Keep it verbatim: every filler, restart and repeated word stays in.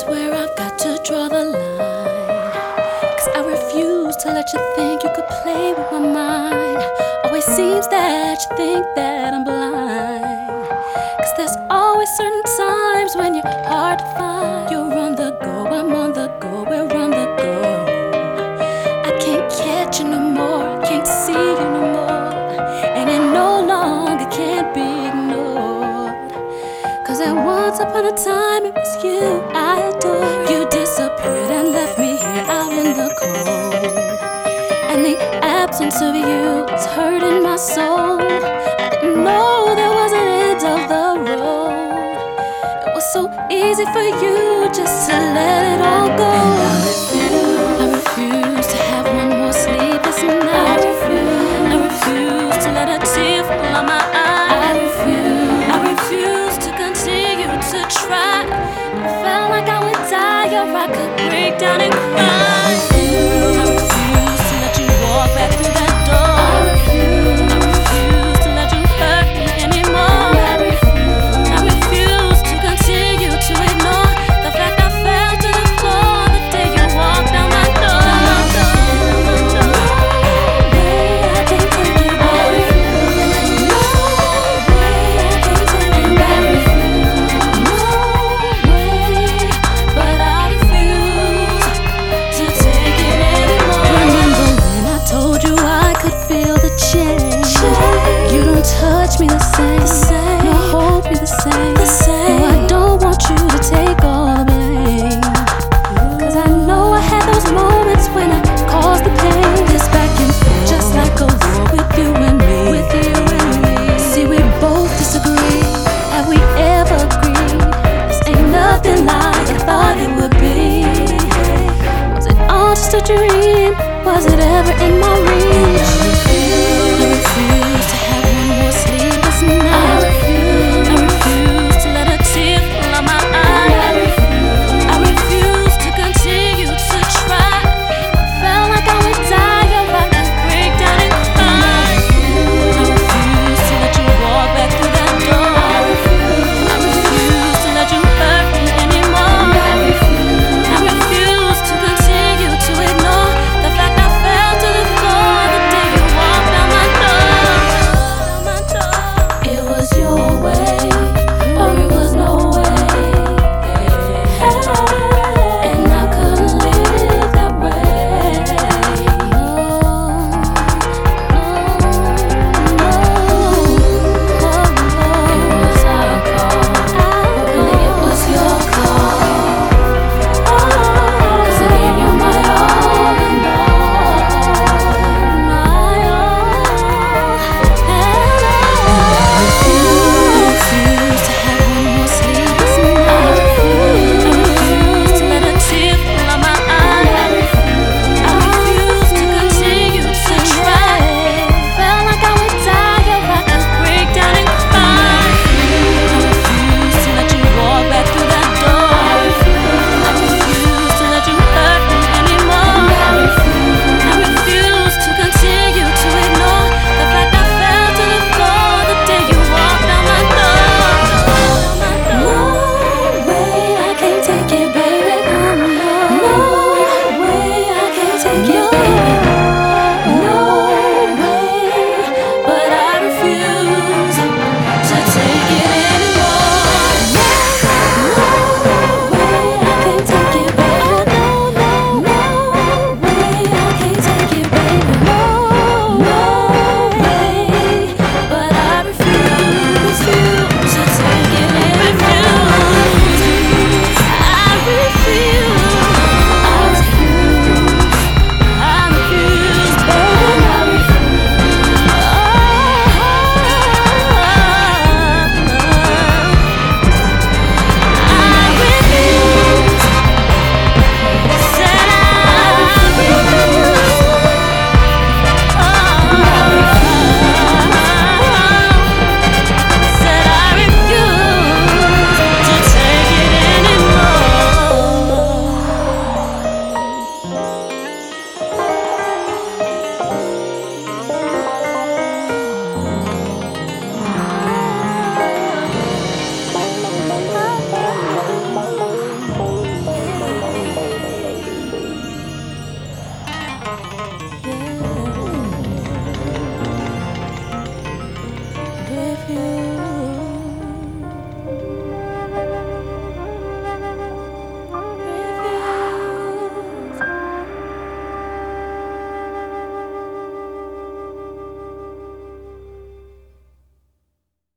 is where I've got to draw the line. Cause I refuse to let you think you could play with my mind. Always seems that you think that I'm blind. Cause there's always certain times when you're hard to find. You're on the go, I'm on the go, we're on the go. I can't catch you no more, can't see you no more. And it no longer can't be ignored. Cause at once upon a time it was you I adored. You disappeared and left me here out in the cold. And the absence of you is hurting my soul. I didn't know there was an end of the road. It was so easy for you just to let it all go. And I refuse, I refuse to have one more sleepless night. I refuse, I refuse to let a tear fall on my eye. I refuse, I refuse to continue to try. I felt like I would die or I could break down and cry. I refuse, I refuse to let you walk back through that door. I refuse, I refuse to let you hurt me anymore. I refuse, I refuse to continue to ignore the fact I fell to the floor the day you walked down my door. No way, I can't take it back. No way, I can't take it back. No way, but I refuse to take it anymore. Remember when I told you I could feel the change? You don't touch me the same, no hold me the same. No, I don't want you to take all the blame. Cause I know I had those moments when I caused the pain. This back and forth, just like a war with you and me. With you and me. See, we both disagree. Have we ever agreed? This ain't nothing like I thought it would be. Was it all just a dream? Was it ever in my reach? I refuse, I refuse